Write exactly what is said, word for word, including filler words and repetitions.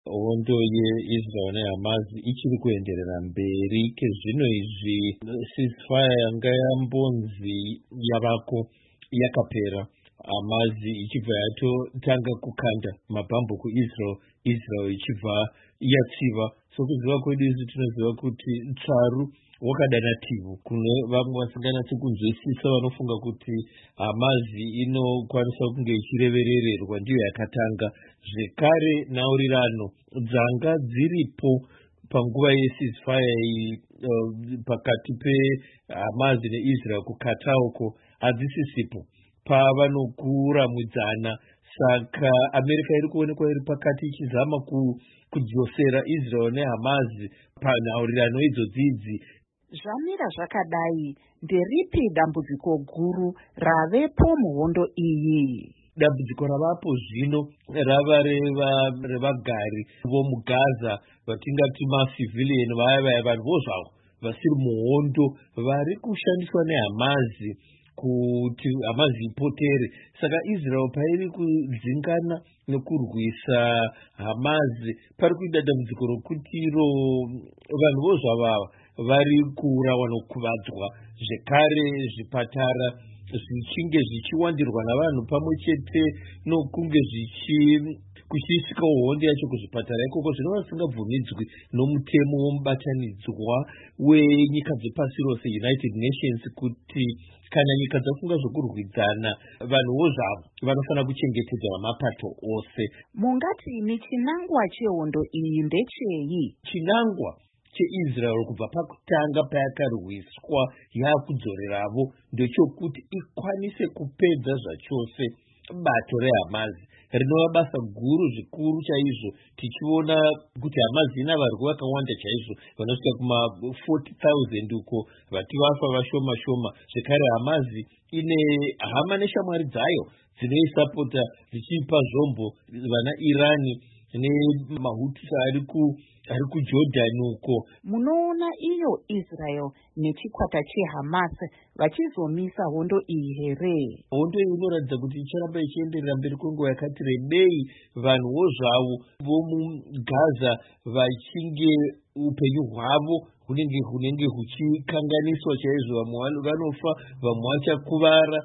Hondo yeIsrael neHamas ichiri kuenderera mberi kezvino izvi. Ceasefire yanga yambonzi yavako yakapera, Hamas ichibva yatotanga kukanda mabhambu kuIsrael, Israel ichibva yatsiva. Sokuziva kwedu isi tinoziva kuti tsaru wakadanativu kune vamwe vasinganyatsi kunzwisisa vanofunga kuti Hamas inokwanisa kunge ichireverererwa ndiyo yakatanga. Zvekare nhaurirano dzanga dziripo panguva yeceasefire iyi uh, pakati peHamas neIsrael kukatauko hadzisisipo pavanokuramudzana. Saka Amerika iri kuonekwa iri pakati ichizama kudzosera Israel neHamas panhaurirano idzodzidzi. Zvamira zvakadai, nderipi dambudziko guru ravepo muhondo iyi? Dambudziko ravapo zvino rava revagari vomugaza, vatingati macivilian, vaya vaya vanhu vozvavo vasiri muhondo vari kushandiswa neHamas kuti Hamas ipotere. Saka Israel pairi kudzingana nekurwisa Hamas pari kuita dambudziko rokuti iro vanhu vozvavava vari kurawa nokuvadzwa. Zvekare zvipatara zvichinge zvichiwandirwa navanhu pamwe chete nokunge kuchisvika hondo yacho kuzvipatara ikoko, zvinova zvisingabvumidzwi nomutemo womubatanidzwa wenyika dzepasi rose, United Nations, kuti kana nyika dzafunga zvokurwidzana vanhu vozvavo vanofanira kuchengetedzwa namapato ose. Mungatini chinangwa chehondo iyi ndechei? Chinangwa cheIsrael kubva pakutanga payakarwiswa yakudzoreravo ndechokuti ikwanise kupedza zvachose bato reHamas. Rinova basa guru zvikuru chaizvo, tichiona kuti Hamas ina varwi vakawanda chaizvo vanosvika kuma forty thousand uko, vati vafa vashoma shoma. Zvekare Hamas ine hama neshamwari dzayo dzinoisapota dzichipa zvombo vana Irani nemahuti ari ku ari kuJordan uko. Munoona iyo Israel nechikwata cheHamas vachizomisa hondo iyi here? Hondo iyi inoratidza kuti icharamba ichienderera mberi kwenguva yakati rebei, vanhuwo zvavo vomugaza vachinge upenyu hwavo hunenge hunenge huchikanganiswa chaizvo. Vamwe vanofa, vamwe vachakuvara.